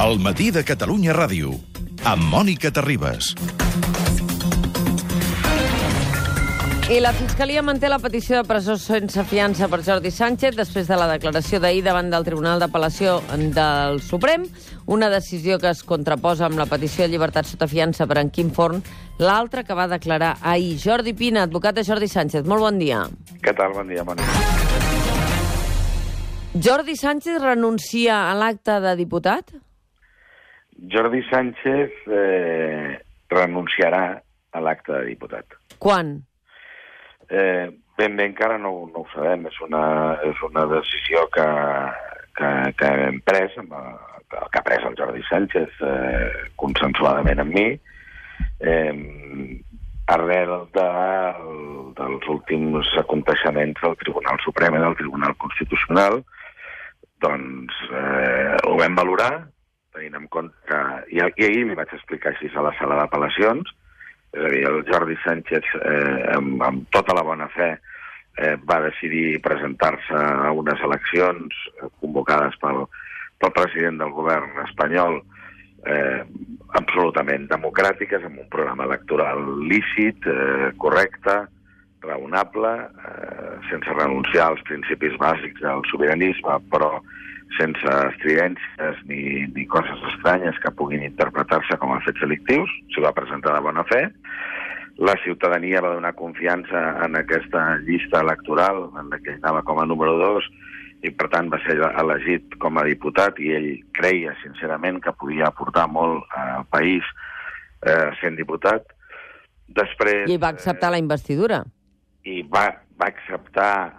El matí de Catalunya Ràdio, amb Mònica Terribas. I la Fiscalia manté la petició de presó sense fiança per Jordi Sánchez després de la declaració d'ahir davant del Tribunal d'Apel·lació del Suprem, una decisió que es contraposa amb la petició de llibertat sota fiança per en Quim Forn, l'altra que va declarar ahir. Jordi Pina, advocat de Jordi Sánchez, molt bon dia. Què tal? Bon dia, Mònica. Jordi Sánchez renuncia a l'acte de diputat? Jordi Sánchez renunciarà a l'acte de diputat. Quan? Ben bé encara no ho sabem. És una decisió que hem pres, que ha pres el Jordi Sánchez consensuadament amb mi, arrel dels últims aconteixements del Tribunal Suprem i del Tribunal Constitucional. Doncs ho vam valorar, tenint en compte que... I ahir li vaig explicar així a la sala d'apel·lacions. És a dir, el Jordi Sánchez, amb tota la bona fe, va decidir presentar-se a unes eleccions convocades pel president del govern espanyol, absolutament democràtiques, amb un programa electoral lícit, correcte, raonable, sense renunciar als principis bàsics del sobiranisme, però sense estridències ni coses estranyes que puguin interpretar-se com a fets delictius. S'hi va presentar de bona fe. La ciutadania va donar confiança en aquesta llista electoral, en què ell anava com a número 2, i per tant va ser elegit com a diputat, i ell creia sincerament que podia aportar molt al país sent diputat. Després... I va acceptar la investidura. I va acceptar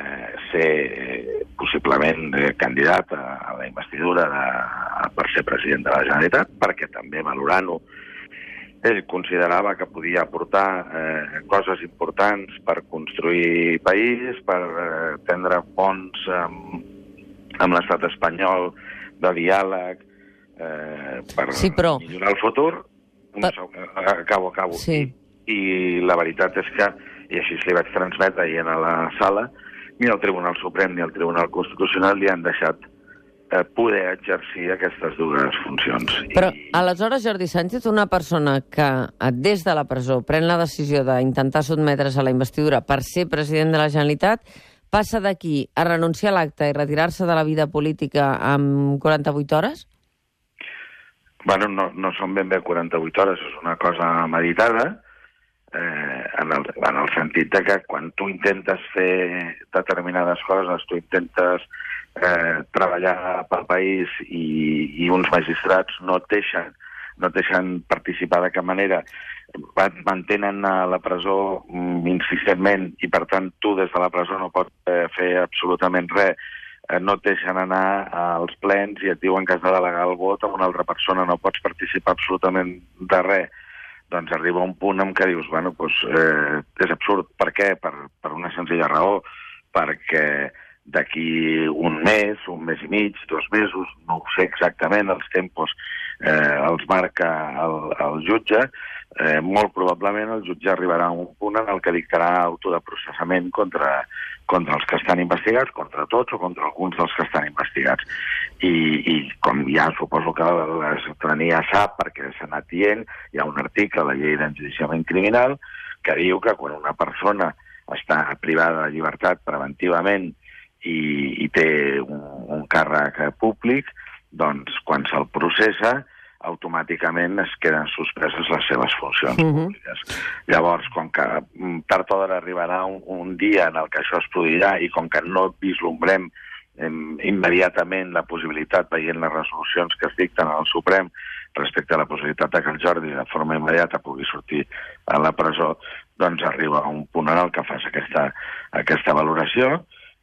ser possiblement candidat a la investidura per ser president de la Generalitat, perquè també valorant-ho, ell considerava que podia aportar coses importants per construir país, per prendre ponts amb l'estat espanyol de diàleg, per millorar el futur. Acabo. Sí. I la veritat és que, i així li vaig transmetre ahir a la sala, ni el Tribunal Suprem ni el Tribunal Constitucional li han deixat poder exercir aquestes dues funcions. Però, aleshores, Jordi Sánchez, una persona que des de la presó pren la decisió d'intentar sotmetre's a la investidura per ser president de la Generalitat, passa d'aquí a renunciar a l'acte i retirar-se de la vida política en 48 hores? Bueno, no són ben bé 48 hores, és una cosa meditada, en el sentit de que quan tu intentes fer determinades coses, tu intentes treballar pel país i uns magistrats no et deixen participar de cap manera, mantenen a la presó insistentment, i per tant tu des de la presó no pots fer absolutament res, no et deixen anar als plens i et diuen que has de delegar el vot a una altra persona, no pots participar absolutament de res. Doncs arriba un punt en què dius, bueno, doncs és absurd. Per què? Per una senzilla raó. Perquè d'aquí un mes i mig, 2 mesos, no ho sé exactament, els tempos els marca el jutge, molt probablement el jutge arribarà a un punt en el que dictarà auto de processament contra els que estan investigats, contra tots o contra alguns dels que estan investigats. I com ja suposo que la ciutadania sap, perquè s'ha anat dient, hi ha un article a la llei d'enjudiciament criminal que diu que quan una persona està privada de llibertat preventivament i té un càrrec públic, doncs quan se'l processa automàticament es queden suspeses les seves funcions públiques. Llavors, com que tard o d'hora arribarà un dia en el que això es produirà i com que no vislumbrem immediatament la possibilitat, veient les resolucions que es dicten al Suprem respecte a la possibilitat que el Jordi de forma immediata pugui sortir a la presó, doncs arriba un punt en el que fas aquesta valoració.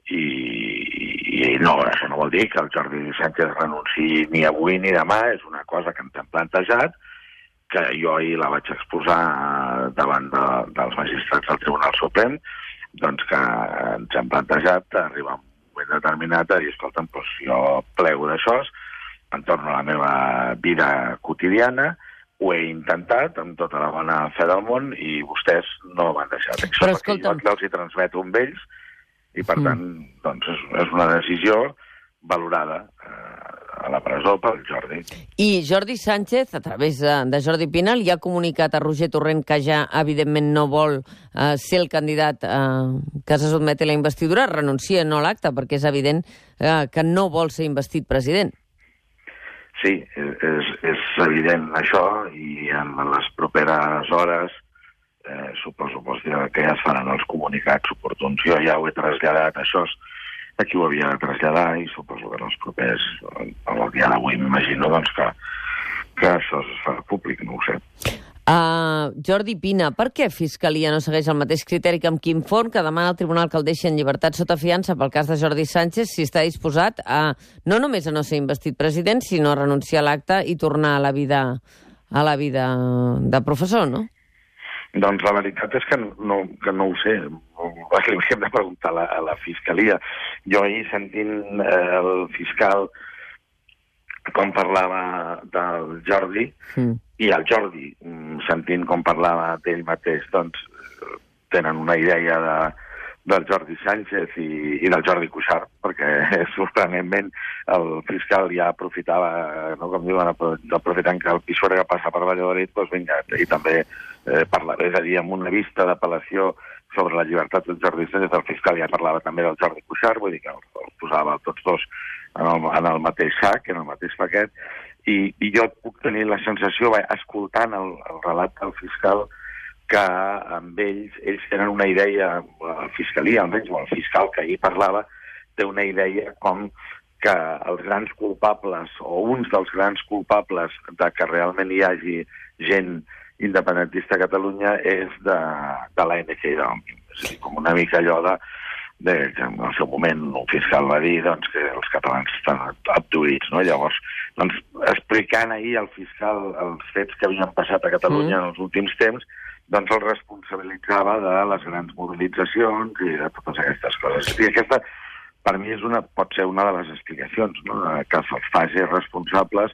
I no, això no vol dir que el Jordi Sánchez renunciï ni avui ni demà, és una cosa que ens hem plantejat, que jo ahir la vaig exposar davant dels magistrats del Tribunal Suprem, doncs que ens hem plantejat arribar a un moment determinat a dir, escolta'm, doncs jo plego d'això, em torno a la meva vida quotidiana, ho he intentat amb tota la bona fe del món i vostès no m'han deixat. Això perquè jo els hi transmeto amb ells, i per tant, doncs, és una decisió valorada a la presó pel Jordi. I Jordi Sánchez, a través de Jordi Pina, li ha comunicat a Roger Torrent que ja, evidentment, no vol ser el candidat que se sotmeti a la investidura, renuncia no a l'acte, perquè és evident que no vol ser investit president. Sí, és evident això, i en les properes hores suposo que ja es faran els comunicats oportuns. Jo ja ho he traslladat, això és a qui ho havia de traslladar, i suposo que en els propers, el dia d'avui m'imagino doncs, que això es farà públic, no ho sé. Jordi Pina, per què Fiscalia no segueix el mateix criteri que amb Quim Forn, que demana al tribunal que el deixi en llibertat sota fiança pel cas de Jordi Sánchez, si està disposat a no només a no ser investit president, sinó a renunciar a l'acte i tornar a la vida de professor, no? Doncs la veritat és que no ho sé. Li hauríem de preguntar a la Fiscalia. Jo ahir, sentint el fiscal com parlava del Jordi, i el Jordi, sentint com parlava d'ell mateix, doncs tenen una idea del Jordi Sánchez i del Jordi Cuixart, perquè sorprenentment el fiscal ja aprofitava, no, com diuen, aprofitant que el Pisuerga passa per Valladolid, doncs vinga, i també parlava, és a dir, amb una vista d'apel·lació sobre la llibertat del Jordi Sánchez, el fiscal ja parlava també del Jordi Cuixart, vull dir que els posava tots dos en el mateix sac, en el mateix paquet, i jo puc tenir la sensació, escoltant el relat del fiscal, que amb ells tenen una idea, la Fiscalia, almenys, o el fiscal que ahir parlava, té una idea com que els grans culpables, o uns dels grans culpables de que realment hi hagi gent independentista a Catalunya és de l'ANC i de l'OMIM. És a dir, com una mica allò que en el seu moment un fiscal va dir doncs, que els catalans estan abduïts, no? Llavors, doncs, explicant ahir al fiscal els fets que havien passat a Catalunya en els últims temps, doncs el responsabilitzava de les grans mobilitzacions i de totes aquestes coses. I aquesta, per mi, pot ser una de les explicacions, no? Que se'ls faci responsables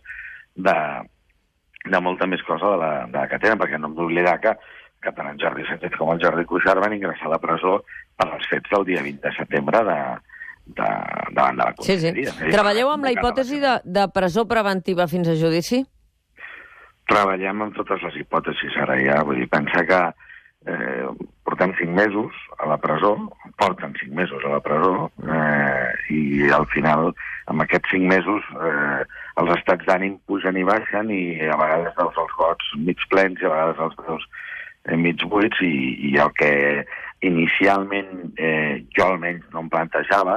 de molta més cosa de la que tenen, perquè no hem d'oblidar que tant el Jordi Sánchez com el Jordi Cuixart van ingressar a la presó per als fets del dia 20 de setembre davant de la Conselleria. Sí. Treballeu amb la hipòtesi de presó preventiva fins a judici? Treballem amb totes les hipòtesis ara ja. Vull dir, pensar que portem 5 mesos a la presó, porten 5 mesos a la presó, i al final, amb aquests 5 mesos, els estats d'ànim pugen i baixen, i a vegades els gots mig plens i a vegades els veus mig buits, i el que inicialment jo almenys no em plantejava,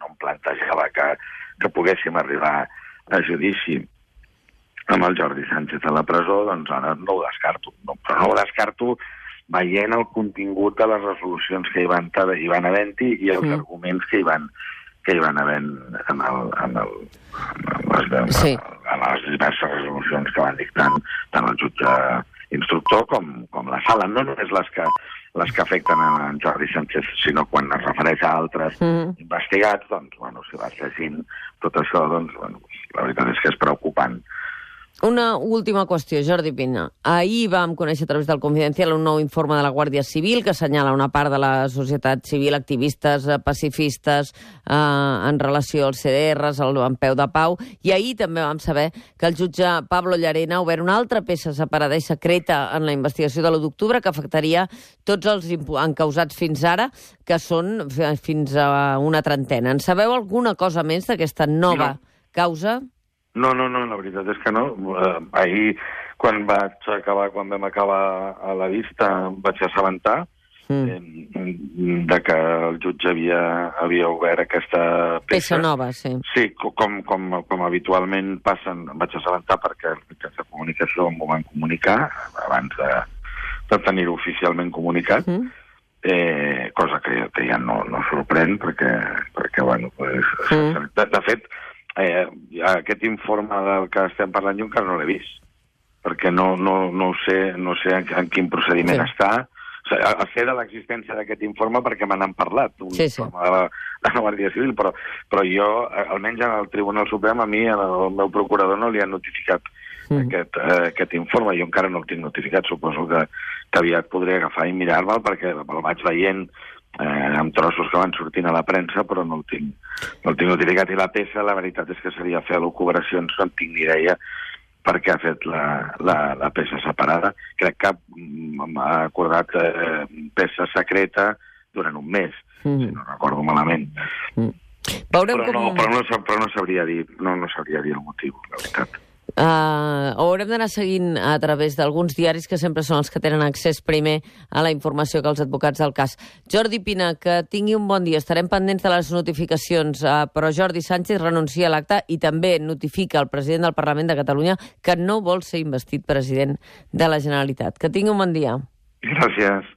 que poguéssim arribar a judici amb el Jordi Sánchez a la presó, doncs ara no ho descarto. Però no ho descarto veient el contingut de les resolucions que hi van havent-hi i els arguments que hi van havent en les diverses resolucions que van dictant tant el jutge instructor com la sala. No només les que afecten en Jordi Sánchez, sinó quan es refereix a altres investigats, doncs, si vas llegint tot això, doncs, la veritat és que és preocupant. Una última qüestió, Jordi Pina. Ahir vam conèixer a través del Confidencial un nou informe de la Guàrdia Civil que assenyala una part de la societat civil, activistes, pacifistes, en relació als CDRs, en peu de pau, i ahir també vam saber que el jutge Pablo Llarena ha obert una altra peça separada i secreta en la investigació de l'1 d'octubre que afectaria tots els encausats fins ara, que són fins a una trentena. En sabeu alguna cosa més d'aquesta nova causa? No, la veritat és que no. Ahir, quan vam acabar a la vista, em vaig assabentar de que el jutge havia obert aquesta peça nova, sí. Sí, com habitualment passen, em vaig assabentar perquè aquesta comunicació m'ho van comunicar abans de tenir-ho oficialment comunicat, cosa que ja no sorprèn, perquè bueno, de fet, aquest informe del que estem parlant jo encara no l'he vist, perquè no sé en quin procediment està. O sigui, sé de l'existència d'aquest informe perquè me n'han parlat, informe de la Guàrdia Civil, però jo, almenys en el Tribunal Suprem, a mi, el meu procurador, no li han notificat aquest informe. Jo encara no el tinc notificat, suposo que aviat podré agafar i mirar-me'l, perquè el vaig veient amb trossos que van sortint a la premsa, però no el tinc notificat. I la peça, la veritat és que seria fer elucubracions, no en tinc ni idea perquè ha fet la peça separada. Crec que m'ha acordat peça secreta durant un mes, si no recordo malament. Però no sabria dir el motiu, la veritat. Haurem d'anar seguint a través d'alguns diaris que sempre són els que tenen accés primer a la informació que els advocats del cas. Jordi Pina, que tingui un bon dia. Estarem pendents de les notificacions, però Jordi Sánchez renuncia a l'acte i també notifica al president del Parlament de Catalunya que no vol ser investit president de la Generalitat. Que tingui un bon dia. Gràcies.